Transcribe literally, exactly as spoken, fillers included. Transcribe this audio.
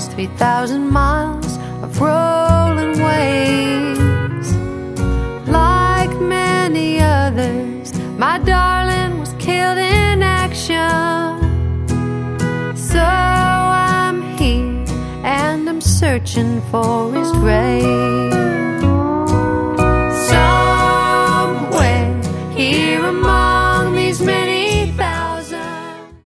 across three thousand miles of rolling waves. Like many others, my darling was killed in action. So I'm here and I'm searching for his grave.